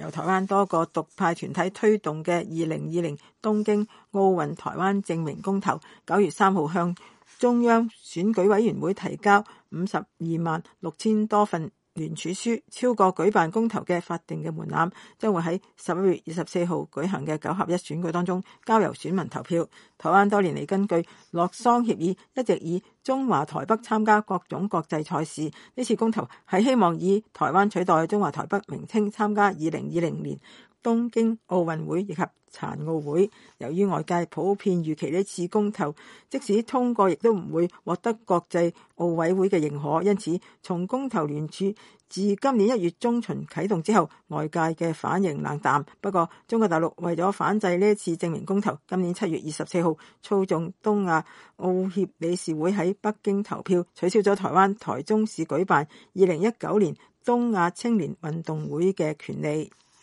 由台灣多個獨派團體推動嘅2020東京奧運台灣證明公投，9月3號向中央選舉委員會提交526000多份聯署書，超過舉辦公投嘅法定嘅門檻，將會喺11月24號舉行嘅9合1選舉當中交由選民投票。台灣多年嚟根據洛桑協議，一直以中華台北參加各種國際賽事。呢次公投係希望以台灣取代中華台北名稱參加2020年東京奧運會以及殘奧會。由於外界普遍預期呢次公投即使通過，亦都唔會獲得國際奧委會嘅認可，因此從公投聯署自今年1月中旬啟動之後，外界嘅反應冷淡。不過中國大陸為咗反制呢次證明公投，今年7月24號操縱東亞奧協理事會喺北京投票，取消咗台灣台中市舉辦2019年東亞青年運動會嘅權利。